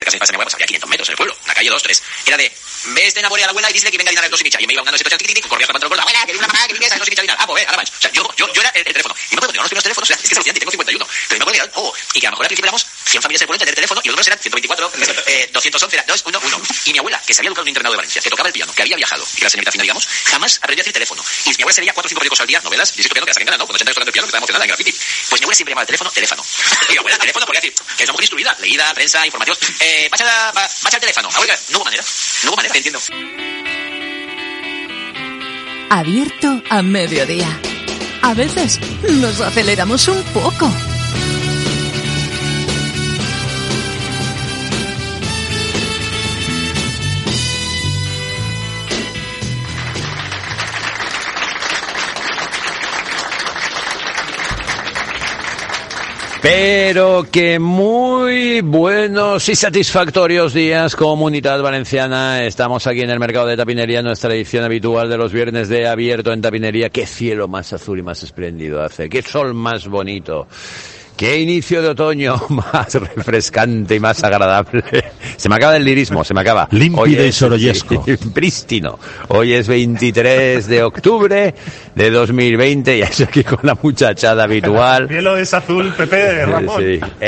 casa de mi abuela, pues había 500 metros en el pueblo, una calle, 2, 3. Era de, ves de enamoré a la abuela y dísele que venga a dinar el dos y micha. Y me iba andando ese coche, corría con el pantalón gordo, abuela, que viene una mamá, que viene esa dos y micha a dinar. Ah, pues ahora vas. O sea, yo era el teléfono. Y me acuerdo que yo no los primeros teléfonos, o sea, es que es alucinante, tengo 51. Pero me acuerdo que y que a lo mejor al principio éramos 100 familias en el pueblo en tener teléfono, y los números eran 124, 211, era 211. Y mi abuela, que se había educado en un internado de Valencia, que tocaba el piano, que había viajado, y que era señorita fina, digamos, jamás aprendió a decir teléfono. Y mi abuela se leía 4 o 5 periódicos al día, novelas, y piano que la saquen ganas, ¿no? Cuando 80 años tocando el piano, que estaba emocionada en graffiti. Pues mi abuela siempre llamaba el teléfono. Y mi abuela, teléfono, porque decir, que es una mujer instruida, leída, prensa, informativos. Bacha el teléfono. Abuela, no hubo manera, te entiendo. Abierto a mediodía. A veces nos aceleramos un poco. Pero que muy buenos y satisfactorios días, Comunidad Valenciana. Estamos aquí en el mercado de Tapinería, nuestra edición habitual de los viernes de Abierto en Tapinería. Qué cielo más azul y más espléndido hace, qué sol más bonito. Qué inicio de otoño más refrescante y más agradable. Se me acaba el lirismo, se me acaba. Límpido y sorollesco. Prístino. Hoy es 23 de octubre de 2020 y estoy aquí con la muchachada habitual. El cielo es azul, Pepe, Ramón.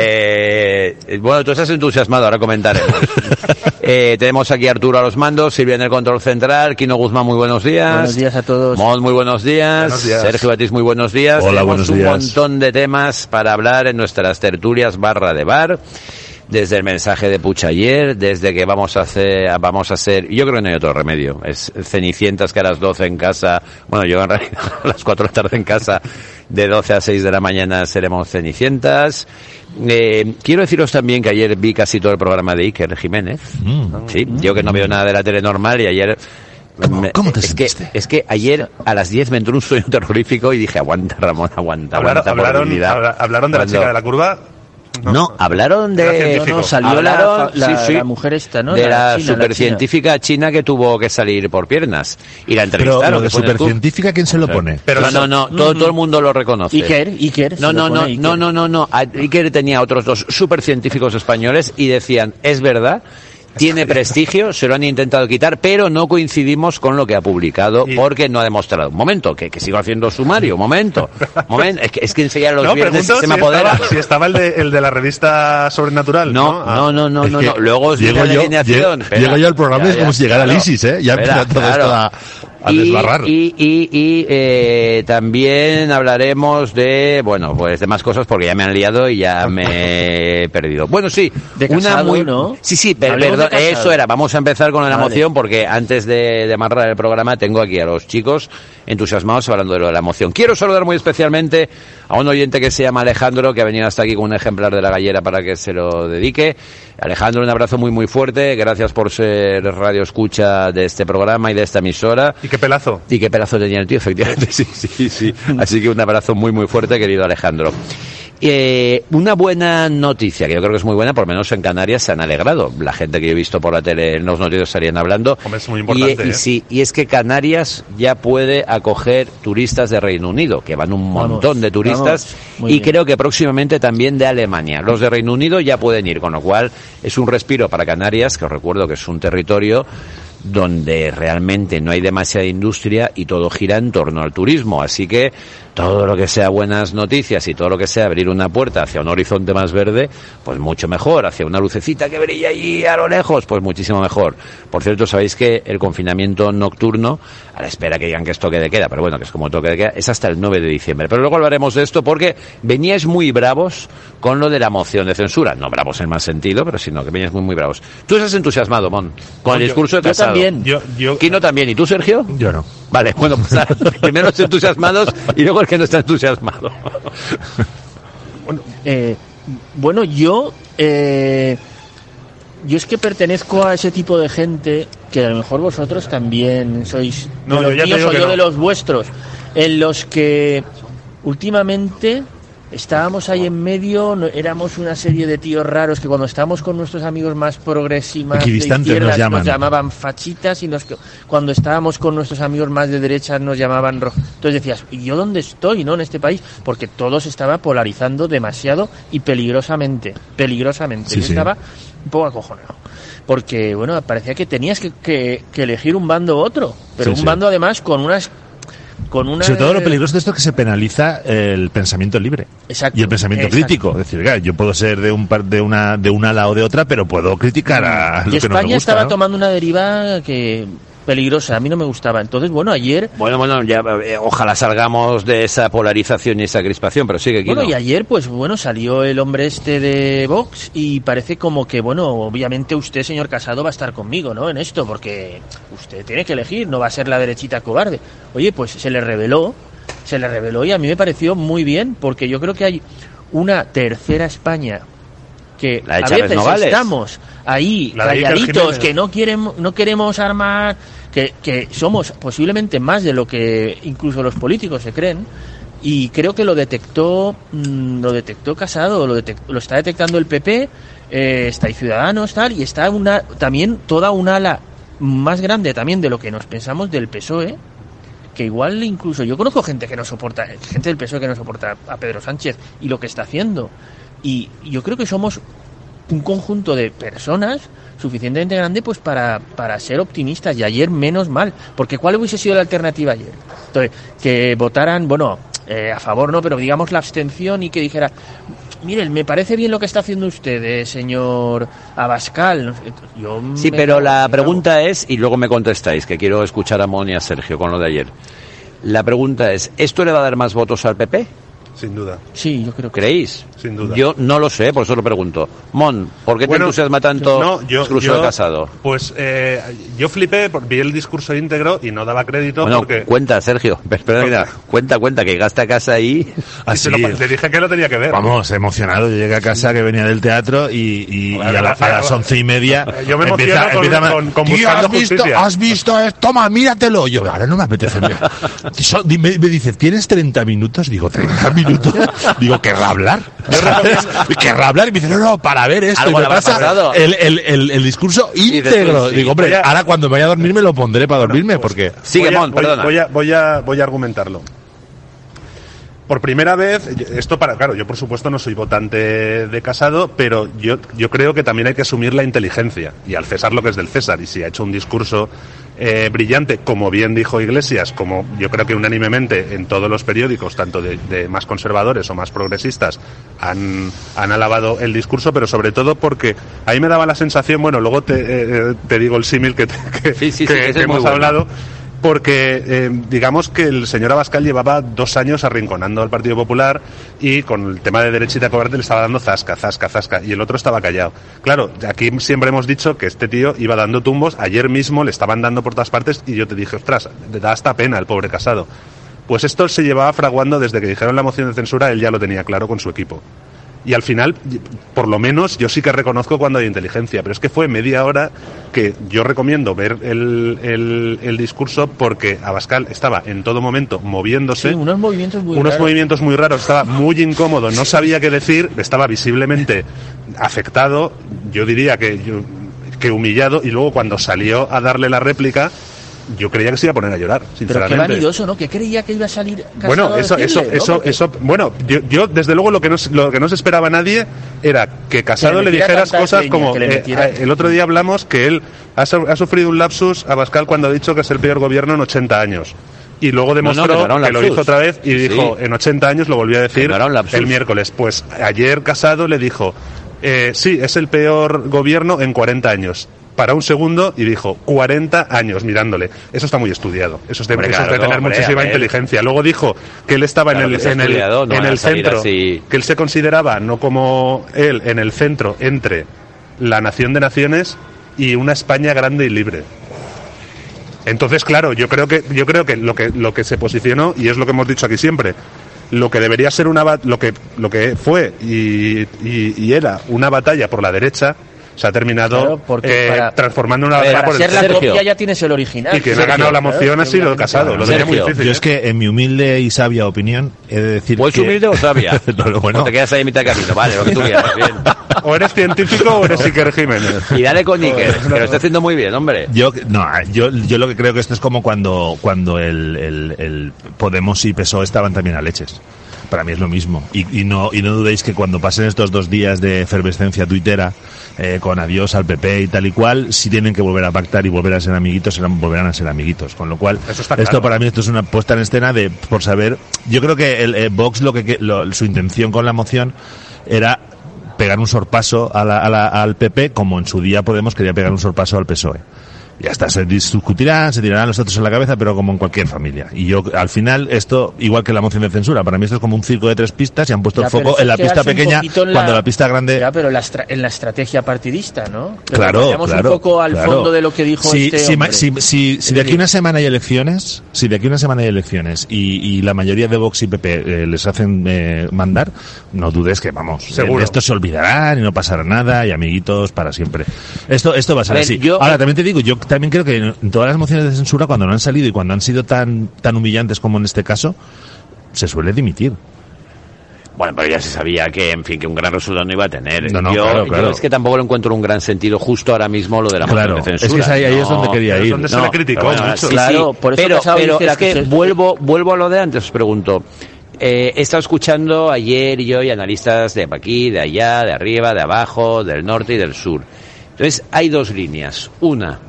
Sí. Bueno, tú estás entusiasmado, ahora comentaremos. Tenemos aquí a Arturo a los mandos, Silvia en el control central, Quino Guzmán, muy buenos días. Buenos días a todos. Mon, muy buenos días. Buenos días. Sergio Batís, muy buenos días. Hola, Tenemos buenos días. un montón de temas para hablar en nuestras tertulias barra de bar, desde el mensaje de Puigdemont, desde que vamos a hacer, yo creo que no hay otro remedio, es Cenicientas que a las 12 en casa, bueno, yo en realidad a las 4 de la tarde en casa, de 12 a 6 de la mañana seremos Cenicientas. Quiero deciros también que ayer vi casi todo el programa de Iker Jiménez. Sí, yo que no veo nada de la tele normal y ayer... ¿Cómo te sentiste? Es que ayer a las 10 me entró un sueño terrorífico y dije, aguanta Ramón, aguanta. ¿Hablaron de la chica de la curva? No, hablaron de... No, salió la mujer esta, ¿no? De la supercientífica china que tuvo que salir por piernas. Y la entrevistaron. Pero lo de supercientífica, ¿quién se lo pone? Pero no, todo el mundo lo reconoce. Iker. No. Iker tenía otros dos supercientíficos españoles y decían, es verdad, tiene prestigio, se lo han intentado quitar, pero no coincidimos con lo que ha publicado porque no ha demostrado. Un momento, que sigo haciendo sumario, un momento. Es que enseguida los viernes se me apodera. Si estaba el de la revista Sobrenatural. No. Luego os digo la alineación. Llego yo al programa y es como si llegara al ISIS, ¿eh? Ya empieza todo esto a desbarrar. Y también hablaremos de, bueno, pues de más cosas porque ya me han liado y ya me he perdido. Bueno, sí. De Casado, ¿no? Sí, perdón, eso era. Vamos a empezar con la emoción porque antes de amarrar el programa tengo aquí a los chicos entusiasmados hablando de lo de la emoción. Quiero saludar muy especialmente a un oyente que se llama Alejandro, que ha venido hasta aquí con un ejemplar de la gallera para que se lo dedique. Alejandro, un abrazo muy muy fuerte, gracias por ser radio escucha de este programa y de esta emisora. ¿Y qué pelazo? Y qué pelazo tenía el tío, efectivamente, sí. Así que un abrazo muy muy fuerte, querido Alejandro. Una buena noticia, que yo creo que es muy buena, por lo menos en Canarias se han alegrado. La gente que yo he visto por la tele en los noticios estarían hablando. Hombre, es muy importante, y es que Canarias ya puede acoger turistas de Reino Unido, que van un montón de turistas, y creo que próximamente también de Alemania. Los de Reino Unido ya pueden ir, con lo cual es un respiro para Canarias, que os recuerdo que es un territorio donde realmente no hay demasiada industria y todo gira en torno al turismo, así que todo lo que sea buenas noticias y todo lo que sea abrir una puerta hacia un horizonte más verde, pues mucho mejor, hacia una lucecita que brilla allí a lo lejos, pues muchísimo mejor. Por cierto, sabéis que el confinamiento nocturno, a la espera que digan que es toque de queda, pero bueno, que es como toque de queda, es hasta el 9 de diciembre. Pero luego hablaremos de esto porque veníais muy bravos con lo de la moción de censura. No bravos en más sentido, pero sino que veníais muy, muy bravos. Tú estás entusiasmado, Mon, con el discurso de Casado. También. Quino también. ¿Y tú, Sergio? Yo no. Vale, bueno, pues primero los entusiasmados y luego el que no está entusiasmado. Yo es que pertenezco a ese tipo de gente que a lo mejor vosotros también sois no, de los míos o yo no. de los vuestros, en los que últimamente estábamos ahí en medio, éramos una serie de tíos raros que cuando estábamos con nuestros amigos más progresistas de izquierdas nos llamaban fachitas, y cuando estábamos con nuestros amigos más de derechas nos llamaban rojos. Entonces decías, ¿y yo dónde estoy, no, en este país? Porque todo se estaba polarizando demasiado y peligrosamente. Sí, Yo estaba un poco acojonado. Porque, bueno, parecía que tenías que elegir un bando u otro, pero un bando además con una... Sobre todo lo peligroso de esto es que se penaliza el pensamiento libre. Exacto, y el pensamiento crítico. Es decir, claro, yo puedo ser de un ala o de otra, pero puedo criticar a lo que no me gusta. Y España estaba tomando una deriva que peligrosa, a mí no me gustaba. Entonces, bueno, ayer... Bueno, ya ojalá salgamos de esa polarización y esa crispación, pero sigue aquí. Bueno, y ayer, pues bueno, salió el hombre este de Vox y parece como que, bueno, obviamente usted, señor Casado, va a estar conmigo, ¿no?, en esto, porque usted tiene que elegir, no va a ser la derechita cobarde. Oye, pues se le reveló y a mí me pareció muy bien, porque yo creo que hay una tercera España que a veces estamos ahí calladitos, que no queremos armar, que somos posiblemente más de lo que incluso los políticos se creen, y creo que lo detectó Casado, lo está detectando el PP, está ahí Ciudadanos, tal, y está también toda una ala más grande también de lo que nos pensamos del PSOE, que igual incluso yo conozco gente del PSOE que no soporta a Pedro Sánchez y lo que está haciendo. Y yo creo que somos un conjunto de personas suficientemente grande pues para ser optimistas, y ayer menos mal, porque ¿cuál hubiese sido la alternativa ayer? Entonces, que votaran, a favor no, pero digamos la abstención, y que dijera, miren, me parece bien lo que está haciendo usted, señor Abascal. Sí, pero la pregunta es, y luego me contestáis, que quiero escuchar a Moni y a Sergio con lo de ayer. La pregunta es, ¿esto le va a dar más votos al PP? Sin duda. Sí, yo creo que ¿creéis? Sin duda. Yo no lo sé, por eso lo pregunto. Mon, ¿por qué te entusiasma tanto el discurso de Casado? Pues yo flipé, vi el discurso íntegro y no daba crédito porque... Cuenta, Sergio, mira, cuenta, que gasta casa ahí. Así, le dije que lo tenía que ver. Vamos, emocionado, yo llegué a casa que venía del teatro y a las 11:30... Yo me emociono con Buscando Justicia. ¿Has visto esto? Toma, míratelo. Yo, ahora no me apetece. Me dice, ¿tienes 30 minutos? Digo, 30 minutos. Digo, ¿querrá hablar? Y me dice, no, para ver esto. Y me pasa el discurso íntegro. Digo, hombre, ahora cuando me vaya a dormir me lo pondré para dormirme, porque... Sigue, Mon, perdona. Voy a argumentarlo. Por primera vez, claro, yo por supuesto no soy votante de Casado, pero yo creo que también hay que asumir la inteligencia, y al César lo que es del César, y si ha hecho un discurso brillante, como bien dijo Iglesias, como yo creo que unánimemente en todos los periódicos, tanto de más conservadores o más progresistas, han alabado el discurso, pero sobre todo porque ahí me daba la sensación, luego te digo el símil que hemos hablado, porque digamos que el señor Abascal llevaba 2 años arrinconando al Partido Popular y con el tema de derechita cobarde le estaba dando zasca, y el otro estaba callado. Claro, aquí siempre hemos dicho que este tío iba dando tumbos, ayer mismo le estaban dando por todas partes y yo te dije, ostras, da hasta pena el pobre Casado. Pues esto se llevaba fraguando desde que dijeron la moción de censura, él ya lo tenía claro con su equipo. Y al final, por lo menos, yo sí que reconozco cuando hay inteligencia, pero es que fue media hora que yo recomiendo ver el discurso, porque Abascal estaba en todo momento moviéndose. Sí, unos movimientos muy raros, estaba muy incómodo, no sabía qué decir, estaba visiblemente afectado, yo diría que humillado, y luego cuando salió a darle la réplica, yo creía que se iba a poner a llorar, sinceramente. Pero qué vanidoso, ¿no? Que creía que iba a salir Casado. Bueno, yo desde luego lo que no se esperaba nadie era que Casado le dijeras cosas como el otro día hablamos que él ha sufrido un lapsus, Abascal, cuando ha dicho que es el peor gobierno en 80 años. Y luego demostró que lo hizo otra vez y dijo, en 80 años lo volvió a decir el miércoles. Pues ayer Casado le dijo, sí, es el peor gobierno en 40 años. Para un segundo y dijo 40 años mirándole. Eso está muy estudiado. Eso es de tener muchísima inteligencia. Luego dijo que él estaba en el centro, que él se consideraba, no como él, en el centro entre la nación de naciones y una España grande y libre. Entonces, claro, yo creo que lo que se posicionó, y es lo que hemos dicho aquí siempre, lo que debería ser lo que fue y era una batalla por la derecha, se ha terminado transformando una batalla por el centro. Para ser la copia ya tienes el original. Y quien ha ganado la moción ha sido Casado. Lo tenía muy difícil. Yo es que en mi humilde y sabia opinión he de decir ¿Pues humilde o sabia? No, te quedas ahí en mitad de camino, vale, lo que tú quieras, bien. O eres científico o eres Iker Jiménez. Y dale con Iker, que lo está haciendo muy bien, hombre. Yo lo que creo que esto es como cuando el Podemos y PSOE estaban también a leches. Para mí es lo mismo. Y no dudéis que cuando pasen estos 2 días de efervescencia tuitera, con adiós al PP y tal y cual, si tienen que volver a pactar y volver a ser amiguitos, volverán a ser amiguitos. Con lo cual, esto para mí esto es una puesta en escena por saber. Yo creo que el Vox su intención con la moción era pegar un sorpaso al PP, como en su día Podemos quería pegar un sorpaso al PSOE. Ya está, se discutirán, se tirarán los datos en la cabeza, pero como en cualquier familia. Y yo, al final, esto, igual que la moción de censura, para mí esto es como un circo de 3 pistas y han puesto el foco en la pista pequeña cuando la pista grande... Ya, pero en la estrategia partidista, ¿no? Pero claro, vayamos un poco al fondo de lo que dijo hombre. Si de aquí a una semana hay elecciones, y la mayoría de Vox y PP les hacen mandar, no dudes que, vamos, de esto se olvidarán y no pasará nada y amiguitos para siempre. Esto va a ser así. Ahora, también te digo, yo también creo que en todas las mociones de censura, cuando no han salido y cuando han sido tan humillantes como en este caso, se suele dimitir. Bueno, pero ya se sabía que, en fin, que un gran resultado no iba a tener. Claro. Yo es que tampoco lo encuentro un gran sentido justo ahora mismo lo de la moción de censura. Es que ahí es donde quería ir. Es donde se le criticó mucho. Claro, por eso pero es que vuelvo a lo de antes, os pregunto. He estado escuchando ayer y hoy analistas de aquí, de allá, de arriba, de abajo, del norte y del sur. Entonces, hay 2 líneas. Una...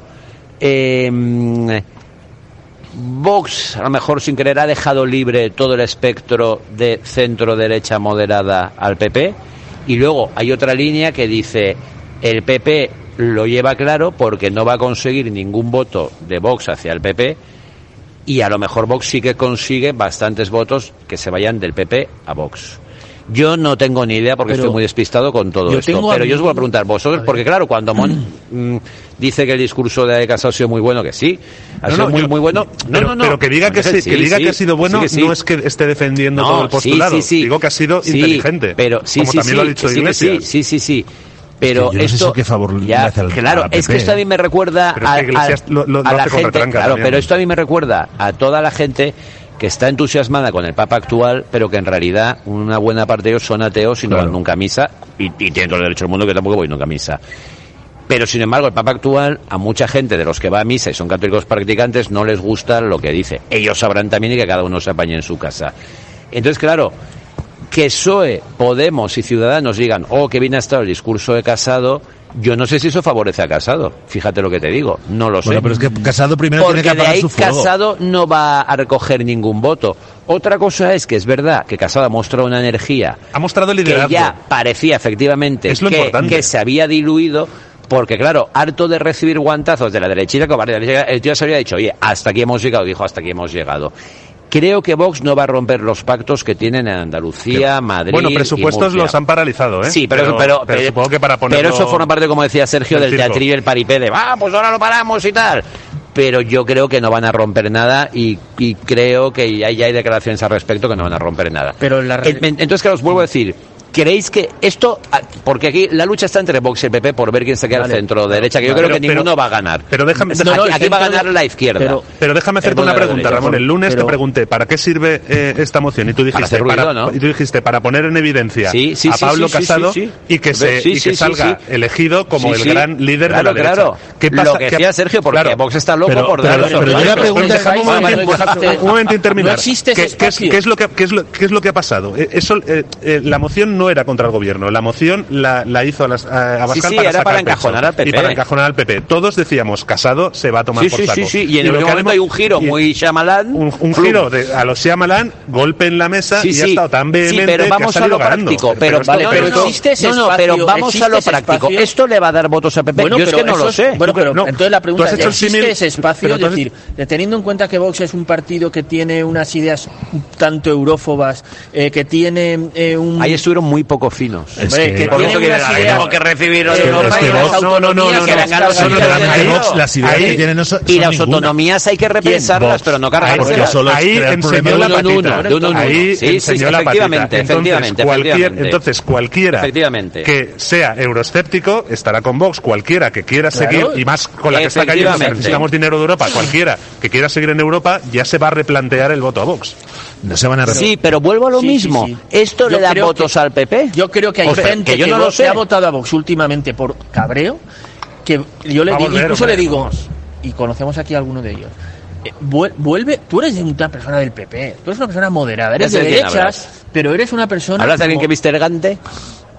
Vox, a lo mejor sin querer, ha dejado libre todo el espectro de centro-derecha moderada al PP, y luego hay otra línea que dice el PP lo lleva claro porque no va a conseguir ningún voto de Vox hacia el PP, y a lo mejor Vox sí que consigue bastantes votos que se vayan del PP a Vox. Yo no tengo ni idea porque estoy muy despistado con todo esto, pero yo os voy a preguntar vosotros, porque claro, cuando dice que el discurso de Casado ha sido muy bueno, que sí, ha sido muy bueno. Pero que diga que ha sido bueno no es que esté defendiendo todo el postulado. Digo que ha sido inteligente, pero como también lo ha dicho Iglesias. Sí. Pero yo esto, no sé qué favor le hace claro, es que esto a mí me recuerda a la gente, claro, pero esto a mí me recuerda a toda la gente que está entusiasmada con el Papa actual, pero que en realidad una buena parte de ellos son ateos y no van nunca a misa, y tienen todo el derecho del mundo, que tampoco voy nunca a misa. Pero sin embargo el Papa actual, a mucha gente de los que va a misa y son católicos practicantes, no les gusta lo que dice. Ellos sabrán también y que cada uno se apañe en su casa. Entonces, claro, que PSOE, Podemos y Ciudadanos digan, qué bien ha estado el discurso de Casado, yo no sé si eso favorece a Casado. Fíjate lo que te digo, no lo sé. Bueno, pero es que Casado primero porque tiene que apagar su fuego. Casado no va a recoger ningún voto. Otra cosa es que es verdad que Casado ha mostrado una energía, ha mostrado liderazgo, que ya parecía efectivamente que se había diluido, porque claro, harto de recibir guantazos de la derechita cobarde, el tío se había dicho, oye, hasta aquí hemos llegado, dijo, hasta aquí hemos llegado. Creo que Vox no va a romper los pactos que tienen en Andalucía, Madrid. Bueno, presupuestos los han paralizado, ¿eh? Sí, pero supongo que para ponerlo. Pero eso forma parte, como decía Sergio, del teatrillo y el paripé de, pues ahora lo paramos y tal. Pero yo creo que no van a romper nada y creo que ya hay declaraciones al respecto que no van a romper nada. Pero entonces, claro, os vuelvo a decir. ¿Creéis que esto, porque aquí la lucha está entre Vox y el PP por ver quién se queda al centro derecha, que yo creo que ninguno va a ganar? Pero déjame, aquí va a ganar la izquierda. Pero déjame hacerte una pregunta, Ramón. El lunes te pregunté, ¿para qué sirve esta moción? Y tú dijiste, para poner en evidencia a Pablo Casado y que salga elegido como el gran líder de la derecha. Claro, ¿qué pasa? Lo que decía Sergio, porque Vox está loco por dar pero yo la pregunta es un momento y terminar. No existe ese espacio. ¿Qué es lo que ha pasado? La moción no era contra el gobierno, la moción la hizo Abascal para encajonar al PP. Y para encajonar al PP. Todos decíamos, Casado se va a tomar por saco. Y en el momento hay un giro muy Shyamalan. Un giro a los Shyamalan, golpe en la mesa y ha estado tan vehemente pero vamos que ha salido ganando. Pero existe ese espacio. Pero vamos a lo práctico. ¿Esto le va a dar votos al PP? Yo es que no lo sé. Bueno, pero entonces la pregunta es, ¿existe ese espacio? Es decir, teniendo en cuenta que Vox es un partido que tiene unas ideas tanto eurófobas, que tiene un... Ahí estuvieron muy poco finos. Que por eso tenemos que recibir las y las autonomías hay que repensarlas, pero no cargarlas. Ahí enseñó la patita. Ahí enseñó la patita. Entonces cualquiera que sea euroescéptico estará con Vox. Cualquiera que quiera seguir, y más con la que está cayendo, necesitamos dinero de Europa, cualquiera que quiera seguir en Europa ya se va a replantear el voto a Vox. No se van a Sí, pero vuelvo a lo mismo. ¿Esto le da votos al PP? Yo creo que hay gente que ha votado a Vox últimamente por cabreo, que yo incluso le digo, y conocemos aquí a alguno de ellos, vuelve, tú eres una persona del PP, tú eres una persona moderada, eres de derechas, pero eres una persona... ¿Hablas de alguien que viste elegante?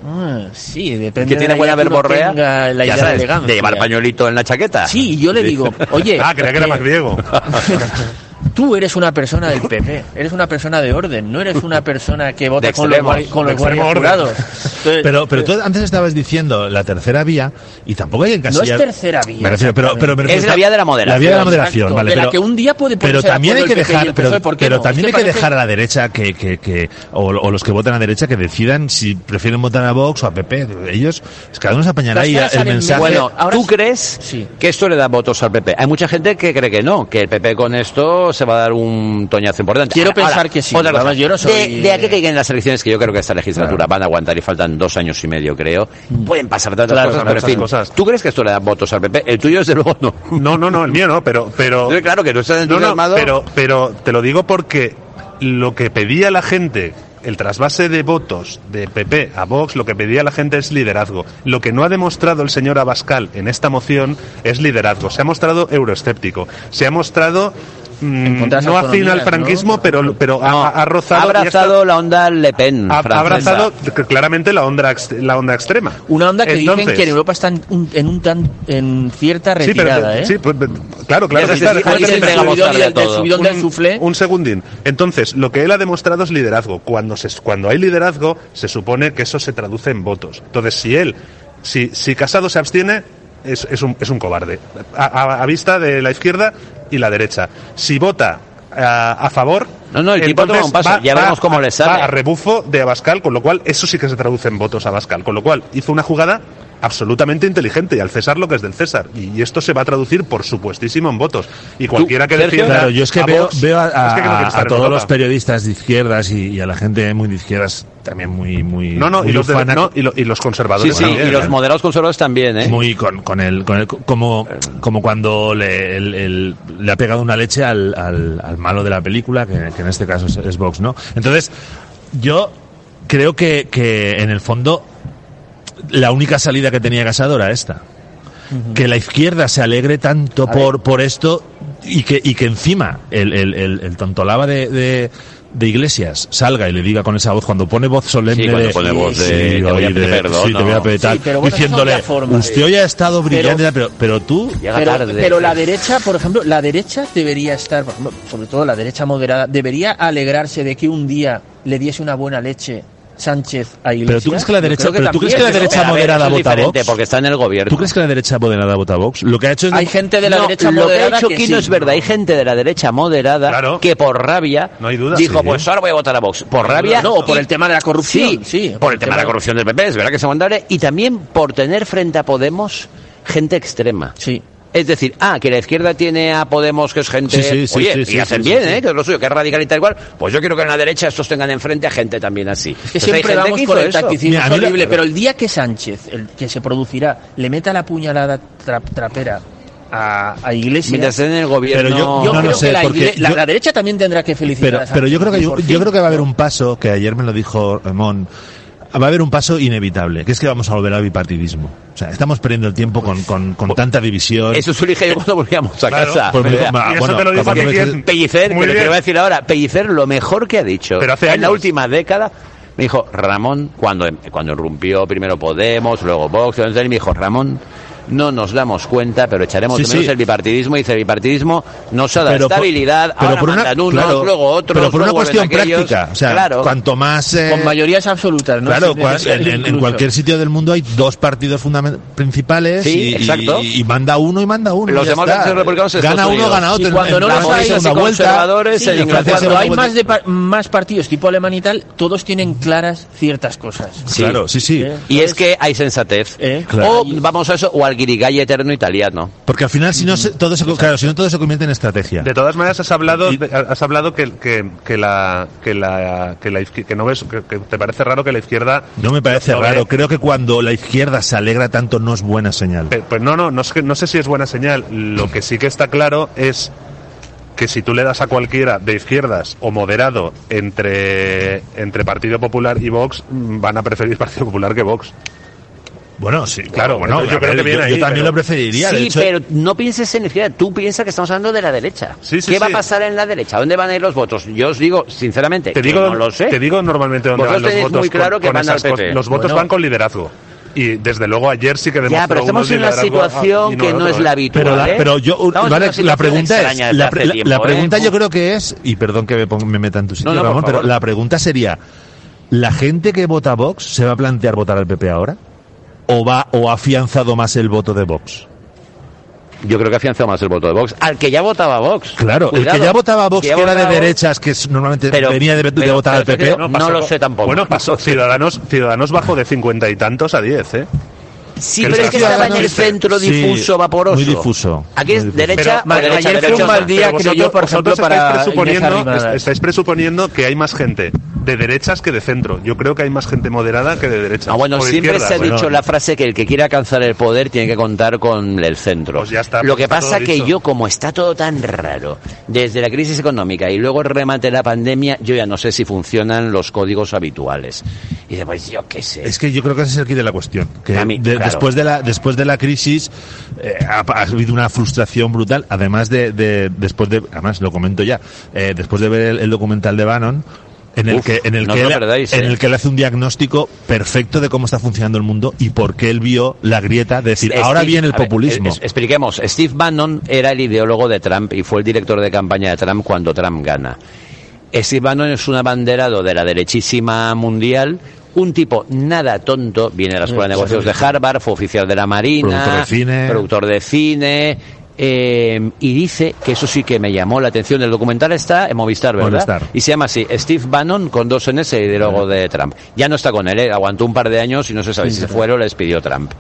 Sí, depende. Que tiene buena verborrea, la idea de elegancia. De llevar pañuelito en la chaqueta. Sí, yo le digo, oye. Creía que era más griego. Tú eres una persona del PP, eres una persona de orden, no eres una persona que vota con los guardias jurados. Pero tú antes estabas diciendo la tercera vía y tampoco hay encasillar. No es tercera vía. Me refiero, pero es la vía de la moderación. La vía de la moderación, exacto, vale. De la que un día puede pero también hay que dejar, pero también hay que parece... dejar a la derecha o los que votan a la derecha que decidan si prefieren votar a Vox o a PP. Ellos, cada uno se apañará y el mensaje. Bueno, ¿tú crees que esto le da votos al PP? Hay mucha gente que cree que no, que el PP con esto se va a dar un toñazo importante. Quiero pensar que sí. Además, yo no soy... de aquí que lleguen las elecciones, que yo creo que esta legislatura van a aguantar y faltan 2 años y medio, creo. Pueden pasar tantas cosas, pero en fin. ¿Tú crees que esto le da votos al PP? El tuyo, desde luego, no. No, el mío no, pero claro que no estás entusiasmado. Pero te lo digo porque lo que pedía la gente, el trasvase de votos de PP a Vox, lo que pedía la gente es liderazgo. Lo que no ha demostrado el señor Abascal en esta moción es liderazgo. Se ha mostrado euroescéptico. Se ha mostrado... no afín al franquismo, ¿no? pero ha rozado... Ha abrazado la onda Le Pen. Ha abrazado claramente la onda extrema. Una onda que dicen que en Europa está en cierta retirada, Sí, pues, claro. Un segundín. Entonces, lo que él ha demostrado es liderazgo. Cuando hay liderazgo, se supone que eso se traduce en votos. Entonces, si Casado se abstiene, es un cobarde. A vista de la izquierda y la derecha. Si vota a favor... No, el tipo toma un paso, ya veremos cómo le sale. Va a rebufo de Abascal, con lo cual eso sí que se traduce en votos a Abascal. Con lo cual hizo una jugada absolutamente inteligente y al César lo que es del César. Y esto se va a traducir, por supuestísimo, en votos. Y cualquiera que defienda... Claro, yo es que veo a todos los periodistas de izquierdas y a la gente muy de izquierdas también muy y los conservadores también, y los moderados conservadores también, muy con el como cuando le ha pegado una leche al malo de la película, que en este caso es Vox, ¿no? Entonces yo creo que en el fondo la única salida que tenía Casado era esta. Que la izquierda se alegre tanto por esto y que encima el tontolaba de Iglesias salga y le diga con esa voz, cuando pone voz solemne, cuando pone voz de te voy a pedir perdón, te voy a pedir tal, diciéndole, usted hoy ha estado brillante, pero tú... Pero la derecha, por ejemplo, debería estar, por ejemplo, sobre todo la derecha moderada, debería alegrarse de que un día le diese una buena leche Sánchez a Iglesias. Pero tú crees que la derecha moderada vota Vox, porque está en el gobierno. ¿Tú crees que la derecha moderada vota Vox? Lo que ha hecho es... Hay gente de la derecha moderada lo que ha hecho aquí no es verdad. Hay gente de la derecha moderada que por rabia dijo, pues ahora voy a votar a Vox. Por rabia... No, por el tema de la corrupción. Sí, por el tema de la corrupción del PP, es verdad que es aguantable. Y también por tener frente a Podemos gente extrema. Sí. Es decir, que la izquierda tiene a Podemos, que es gente... y hacen bien, que es lo suyo, que es radical y tal cual. Pues yo quiero que en la derecha estos tengan enfrente a gente también así. Es que siempre vamos por el tacticismo horrible, pero el día que Sánchez, el que se producirá, le meta la puñalada trapera a Iglesias... Mientras esté en el gobierno... Pero yo creo que la derecha también tendrá que felicitar a Sánchez. Pero yo creo que va a haber un paso, que ayer me lo dijo Ramón, va a haber un paso inevitable, que es que vamos a volver al bipartidismo. O sea, estamos perdiendo el tiempo con tanta división. Eso se lo dije yo cuando volvíamos a casa. Pellicer, pero te lo voy a decir ahora, Pellicer lo mejor que ha dicho en la última década, me dijo, Ramón, cuando irrumpió primero Podemos, luego Vox, entonces me dijo, Ramón, no nos damos cuenta, pero echaremos de menos el bipartidismo. Dice, el bipartidismo nos ha dado estabilidad, ahora mandan unos, luego otros. Pero por una cuestión práctica, o sea, cuanto más... con mayorías absolutas, ¿no? Claro, en cualquier sitio del mundo hay 2 partidos principales y manda uno y manda uno. Los demócratas republicanos gana uno, gana otro. Y cuando no los hay conservadores, cuando hay más partidos tipo alemán y tal, todos tienen claras ciertas cosas. Claro, sí. Y es que hay sensatez. O vamos a eso, o al guirigay eterno italiano. Porque al final, si no todo se convierte en estrategia. De todas maneras, has hablado que no ves, que te parece raro que la izquierda... No me parece raro. Creo que cuando la izquierda se alegra tanto no es buena señal. Pues no sé si es buena señal. Lo que sí que está claro es que si tú le das a cualquiera de izquierdas o moderado entre Partido Popular y Vox, van a preferir Partido Popular que Vox. Bueno, sí, claro, bueno, yo creo que viene ahí, yo también lo preferiría. Sí, de hecho, pero no pienses en izquierda, tú piensas que estamos hablando de la derecha. ¿Qué va a pasar en la derecha? ¿Dónde van a ir los votos? Yo os digo, sinceramente, no lo sé. Te digo normalmente dónde van los votos. Muy claro que van al PP. Los votos van con liderazgo. Y desde luego ayer sí que demostró. Ya, pero estamos en una situación que no es la habitual. Pero yo, vale, la pregunta es, la pregunta yo creo que es, y perdón que me meta en tu sitio, Ramón, pero la pregunta sería, ¿la gente que vota Vox se va a plantear votar al PP ahora? ¿O ha afianzado más el voto de Vox? Yo creo que ha afianzado más el voto de Vox. Al que ya votaba Vox. Claro, cuidado, el que ya votaba Vox, que era de derechas, que normalmente venía de votar al PP. No lo sé tampoco. Bueno, pasó. Ciudadanos bajó de 50 y tantos a 10, ¿eh? Sí, pero es que estaba en el centro difuso, vaporoso. Muy difuso. Aquí es derecha. Ayer fue un mal día, creo yo, por ejemplo, para. Estáis presuponiendo que hay más gente de derechas que de centro. Yo creo que hay más gente moderada que de derechas. Siempre se ha dicho la frase que el que quiere alcanzar el poder tiene que contar con el centro. Pues ya está, lo que pasa que yo, como está todo tan raro, desde la crisis económica y luego el remate de la pandemia, yo ya no sé si funcionan los códigos habituales. Y después, yo qué sé. Es que yo creo que ese es el quid de la cuestión. Que después de la crisis ha habido una frustración brutal, además además lo comento ya, después de ver el documental de Bannon, en el que él hace un diagnóstico perfecto de cómo está funcionando el mundo y por qué él vio la grieta de decir, ahora viene el populismo. Expliquemos, Steve Bannon era el ideólogo de Trump y fue el director de campaña de Trump cuando Trump gana. Steve Bannon es un abanderado de la derechísima mundial, un tipo nada tonto, viene de la Escuela de Negocios de Harvard, fue oficial de la Marina, productor de cine, y dice que eso sí que me llamó la atención. El documental está en Movistar, ¿verdad? Movistar. Y se llama así, Steve Bannon con 2 Ns y luego de Trump. Ya no está con él, aguantó un par de años y no se sabe si se fueron o le despidió Trump.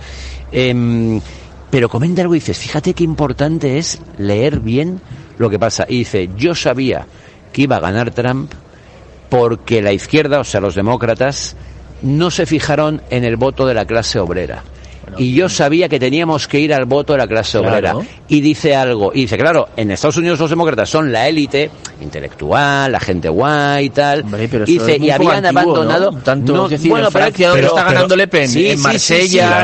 Pero comenta algo y dices, fíjate qué importante es leer bien lo que pasa. Y dice, yo sabía que iba a ganar Trump porque la izquierda, o sea, los demócratas, no se fijaron en el voto de la clase obrera. Y yo sabía que teníamos que ir al voto de la clase obrera. Y dice algo, y dice, claro, en Estados Unidos los demócratas son la élite intelectual, la gente guay y tal. Hombre, pero y dice, y habían abandonado, ¿no? Tanto, Francia, donde está ganando Le Pen, en Marsella,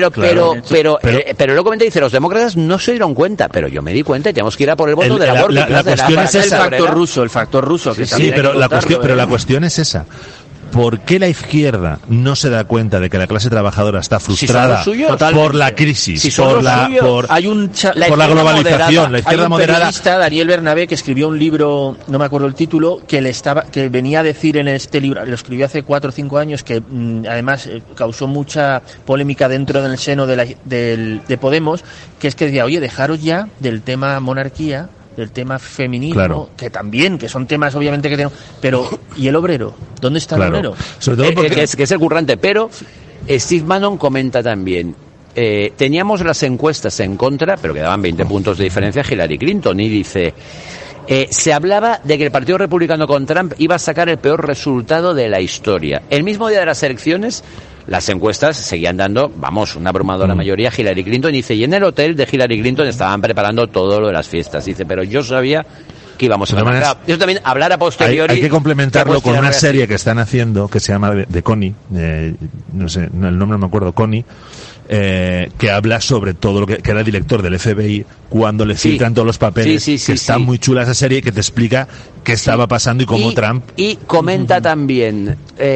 pero luego comenta, dice, los demócratas no se dieron cuenta, pero yo me di cuenta y tenemos que ir a por el voto del aborto. La cuestión es esa. El factor ruso, que sí, pero la cuestión es esa. ¿Por qué la izquierda no se da cuenta de que la clase trabajadora está frustrada por la crisis, por la globalización, la izquierda moderada? Hay un periodista, Daniel Bernabé, que escribió un libro, no me acuerdo el título, que venía a decir en este libro, lo escribió hace 4 o 5 años, que además causó mucha polémica dentro del seno de Podemos, que es que decía, oye, dejaros ya del tema monarquía, del tema feminismo, que también, que son temas obviamente que tenemos, pero ¿y el obrero? ¿Dónde está el obrero? Sobre todo porque que es el currante, pero Steve Bannon comenta también, teníamos las encuestas en contra, pero que daban 20 puntos de diferencia a Hillary Clinton, y dice, se hablaba de que el Partido Republicano con Trump iba a sacar el peor resultado de la historia. El mismo día de las elecciones, las encuestas seguían dando, una abrumadora mayoría a Hillary Clinton. Y dice, y en el hotel de Hillary Clinton estaban preparando todo lo de las fiestas. Dice, pero yo sabía que íbamos a ganar. Eso también, hablar a posteriori. Hay que complementarlo con una serie que están haciendo, que se llama de Connie, no sé, el nombre no me acuerdo, Connie, que habla sobre todo lo que era el director del FBI cuando le filtran todos los papeles, que está muy chula esa serie, que te explica qué estaba pasando y cómo Trump... Y comenta también,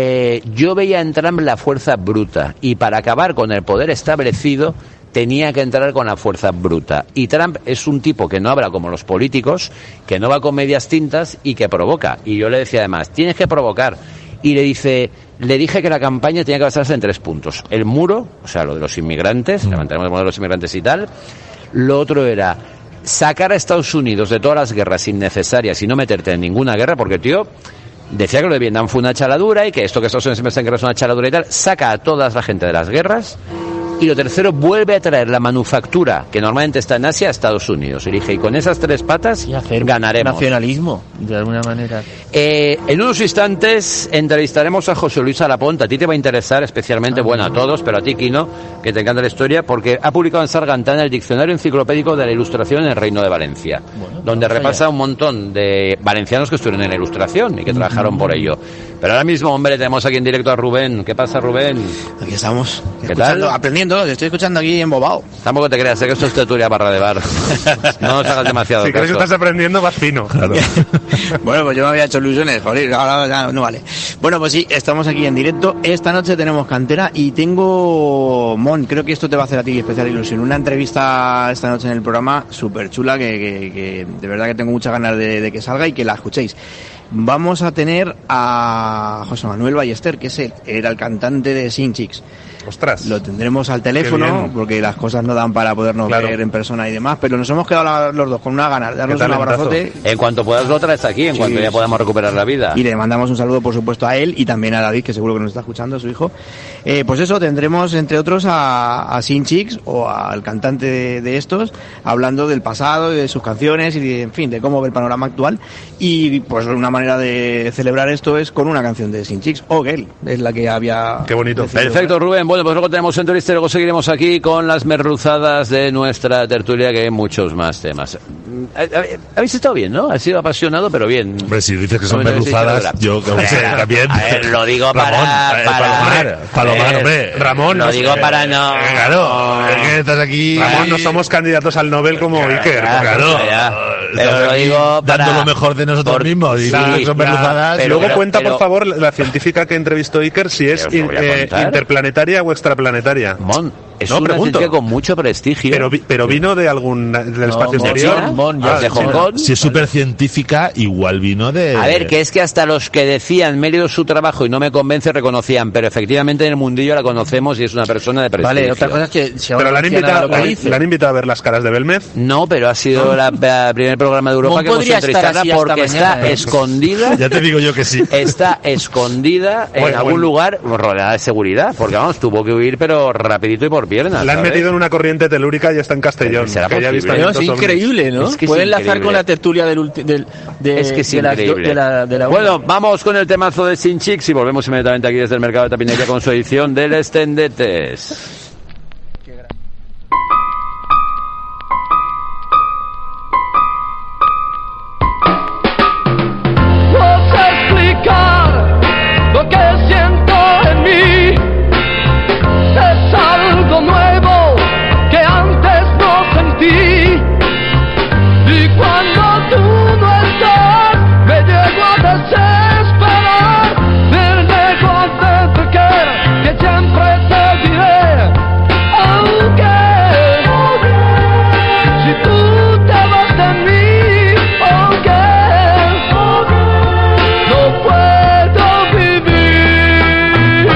yo veía en Trump la fuerza bruta, y para acabar con el poder establecido tenía que entrar con la fuerza bruta. Y Trump es un tipo que no habla como los políticos, que no va con medias tintas y que provoca. Y yo le decía además, tienes que provocar. Y le dije que la campaña tenía que basarse en 3 puntos. El muro, o sea, lo de los inmigrantes, levantaremos el modelo de los inmigrantes y tal. Lo otro era sacar a Estados Unidos de todas las guerras innecesarias y no meterte en ninguna guerra, porque, tío, decía que lo de Vietnam fue una chaladura y que esto que Estados Unidos siempre está en guerra es una chaladura y tal. Saca a toda la gente de las guerras. Y lo tercero, vuelve a traer la manufactura, que normalmente está en Asia, a Estados Unidos. Y dije, y con esas 3 patas ganaremos. Nacionalismo, de alguna manera. En unos instantes entrevistaremos a José Luis Alapont. A ti te va a interesar especialmente, a todos, pero a ti, Quino, que te encanta la historia, porque ha publicado en Sargantana el Diccionario Enciclopédico de la Ilustración en el Reino de Valencia, donde repasa un montón de valencianos que estuvieron en la Ilustración y que trabajaron por ello. Pero ahora mismo, hombre, tenemos aquí en directo a Rubén. ¿Qué pasa, Rubén? Aquí estamos. ¿Qué tal? Aprendiendo, te estoy escuchando aquí embobado. Tampoco te creas, sé que esto es tertulia barra de bar. No nos hagas demasiado Si caso. crees que estás aprendiendo, vas fino. Claro. Bueno, pues yo me había hecho ilusiones, joder, ahora ya no vale. Bueno, pues sí, estamos aquí en directo. Esta noche tenemos cantera y tengo, Mon, creo que esto te va a hacer a ti especial ilusión. Una entrevista esta noche en el programa súper chula que de verdad que tengo muchas ganas de que salga y que la escuchéis. Vamos a tener a José Manuel Ballester, que era el cantante de Sin Chicks. Ostras. Lo tendremos al teléfono porque las cosas no dan para podernos ver en persona y demás, pero nos hemos quedado los dos con una ganas de darnos un abrazote. En cuanto puedas lo traes aquí, en cuanto ya podamos recuperar la vida. Y le mandamos un saludo, por supuesto, a él y también a David, que seguro que nos está escuchando, su hijo. Pues eso, tendremos entre otros a Sin Chicks o al cantante de estos, hablando del pasado y de sus canciones y en fin, de cómo ve el panorama actual. Y pues una manera de celebrar esto es con una canción de Sin Chicks, o Girl, es la que había. Qué bonito. Perfecto, Rubén. Bueno, pues luego tenemos entrevista y luego seguiremos aquí con las merluzadas de nuestra tertulia, que hay muchos más temas. Habéis estado bien, ¿no? Ha sido apasionado, pero bien. Hombre, si dices que son merluzadas, yo también. A ver, lo digo Palomar, hombre. Ramón, lo digo para no. Claro, es que estás aquí. Ramón, no somos candidatos al Nobel como Iker. Claro. Pero lo digo dando lo mejor de nosotros mismos y que son merluzadas. Pero luego cuenta, por favor, la científica que entrevistó Iker, si es interplanetaria o extraplanetaria. Es una científica con mucho prestigio. Pero vino del espacio exterior. De Hong Kong. Si es súper científica, igual vino de. A ver, que es que hasta los que decían mérito su trabajo y no me convence reconocían, pero efectivamente en el mundillo la conocemos y es una persona de prestigio. Vale, otra cosa es que pero la han invitado a ver las caras de Belmez. No, pero ha sido el primer programa de Europa que hemos entrevistado porque está escondida. Ya te digo yo que sí. Está escondida en algún lugar rodeada de seguridad, porque vamos, tuvo que huir pero rapidito y por piernas. La han metido en una corriente telúrica y está en Castellón. Que ya es increíble, ¿no? Es que puede enlazar con la tertulia de la Bueno, vamos con el temazo de Sin Chicks y volvemos inmediatamente aquí desde el Mercado de Tapinería con su edición del Estendetes. Lo que siento en mí es algo nuevo que antes no sentí, y cuando tú no estás me llego a desesperar, me llego a entender que siempre te diré, aunque si tú te vas de mí, aunque no puedo vivir.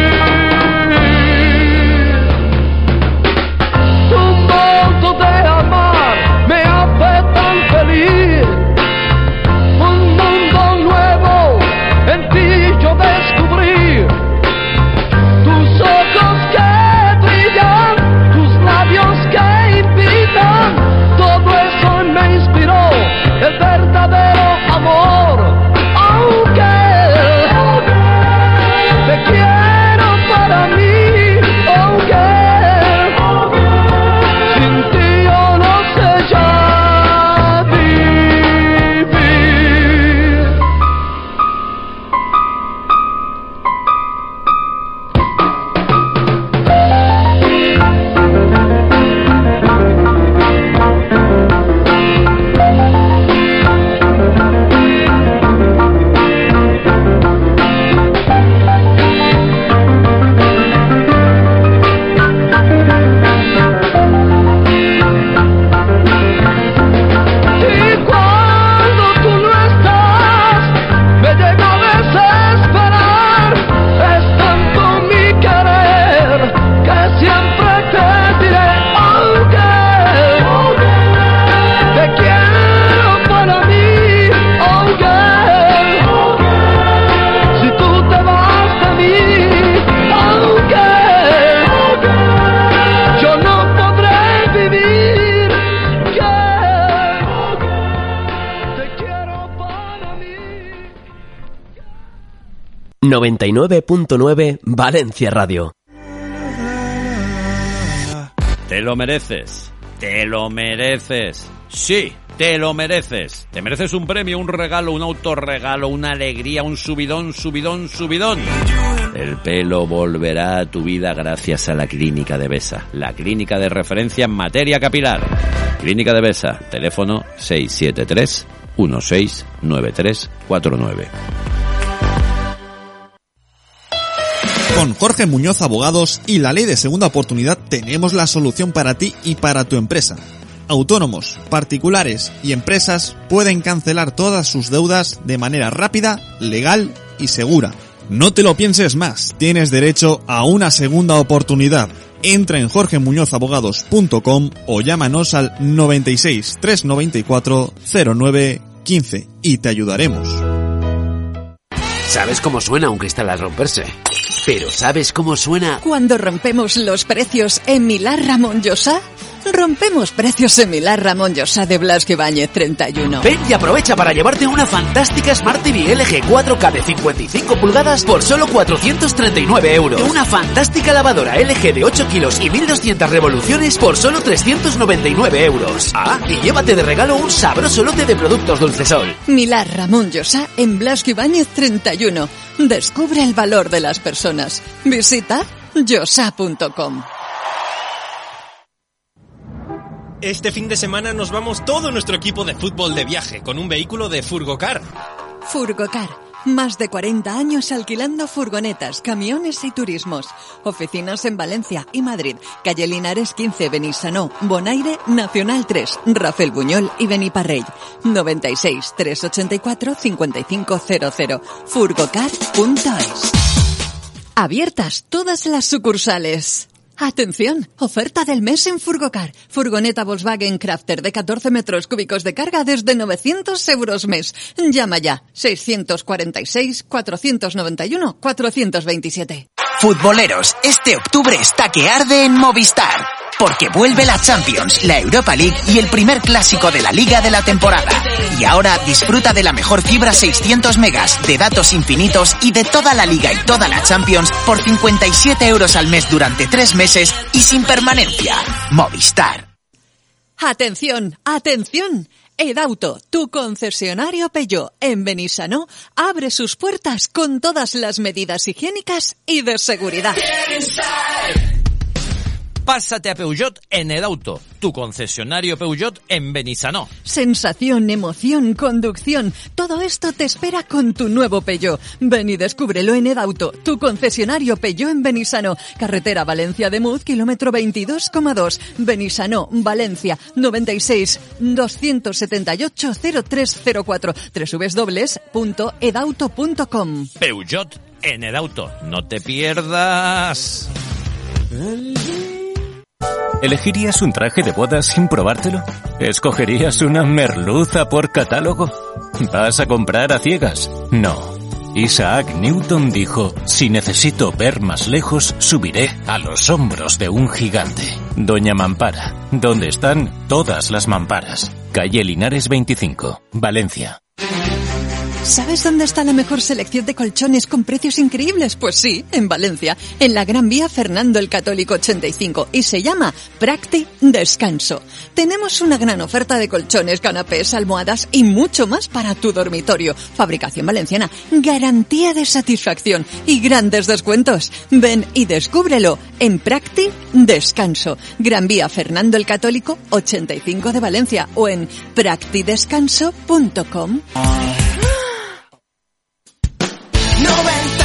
Tu modo de amar me hace tan feliz. Un mundo nuevo en ti yo descubrí. Tus ojos que brillan, tus labios que invitan, todo eso me inspiró el verdadero amor. Aunque te quiero para mí, aunque sin ti yo no sé ya vivir. Y cuando tú no estás, me llego a desesperar. Es tanto mi querer que siempre te diré, aunque te quiero para mí, aunque si tú te vas de mí, aunque yo no podré vivir, te quiero para mí. 99.9 Valencia Radio. Te lo mereces. Te lo mereces. Sí. Te lo mereces. Te mereces un premio, un regalo, un autorregalo, una alegría, un subidón, subidón, subidón. El pelo volverá a tu vida gracias a la Clínica de Besa, la clínica de referencia en materia capilar. Clínica de Besa, teléfono 673-169349. Con Jorge Muñoz Abogados y la Ley de Segunda Oportunidad tenemos la solución para ti y para tu empresa. Autónomos, particulares y empresas pueden cancelar todas sus deudas de manera rápida, legal y segura. No te lo pienses más, tienes derecho a una segunda oportunidad. Entra en jorgemuñozabogados.com o llámanos al 96 394 09 15 y te ayudaremos. ¿Sabes cómo suena un cristal al romperse? Pero ¿sabes cómo suena cuando rompemos los precios en Milán Ramón Llosa? Rompemos precios en Milán Ramón Llosa de Blasco Ibáñez 31. Ven y aprovecha para llevarte una fantástica Smart TV LG 4K de 55 pulgadas por solo 439 euros. Una fantástica lavadora LG de 8 kilos y 1200 revoluciones por solo 399 euros. Ah, y llévate de regalo un sabroso lote de productos Dulcesol. Milán Ramón Llosa en Blasco Ibáñez 31. Descubre el valor de las personas. Visita llosa.com. Este fin de semana nos vamos todo nuestro equipo de fútbol de viaje con un vehículo de Furgocar. Furgocar. Más de 40 años alquilando furgonetas, camiones y turismos. Oficinas en Valencia y Madrid. Calle Linares 15, Benissanó, Bonaire, Nacional 3, Rafael Buñol y Beniparrell. 96 384 5500. Furgocar.es. Abiertas todas las sucursales. Atención, oferta del mes en Furgocar. Furgoneta Volkswagen Crafter de 14 metros cúbicos de carga desde 900 euros mes. Llama ya, 646 491 427. Futboleros, este octubre está que arde en Movistar. Porque vuelve la Champions, la Europa League y el primer clásico de la Liga de la temporada. Y ahora disfruta de la mejor fibra 600 megas, de datos infinitos y de toda la Liga y toda la Champions por 57 euros al mes durante 3 meses y sin permanencia. Movistar. ¡Atención! ¡Atención! Edauto, tu concesionario Peugeot en Benissanó, abre sus puertas con todas las medidas higiénicas y de seguridad. Pásate a Peugeot en Edauto, tu concesionario Peugeot en Benissanó. Sensación, emoción, conducción, todo esto te espera con tu nuevo Peugeot. Ven y descúbrelo en Edauto, tu concesionario Peugeot en Benissanó. Carretera Valencia de Muz, kilómetro 22,2. Benissanó, Valencia, 96 278 0304. www.edauto.com. Peugeot en Edauto, no te pierdas. ¿Elegirías un traje de boda sin probártelo? ¿Escogerías una merluza por catálogo? ¿Vas a comprar a ciegas? No. Isaac Newton dijo, si necesito ver más lejos, subiré a los hombros de un gigante. Doña Mampara, donde están todas las mamparas. Calle Linares 25, Valencia. ¿Sabes dónde está la mejor selección de colchones con precios increíbles? Pues sí, en Valencia, en la Gran Vía Fernando el Católico 85, y se llama Practi Descanso. Tenemos una gran oferta de colchones, canapés, almohadas y mucho más para tu dormitorio. Fabricación valenciana, garantía de satisfacción y grandes descuentos. Ven y descúbrelo en Practi Descanso, Gran Vía Fernando el Católico 85 de Valencia, o en practidescanso.com. 90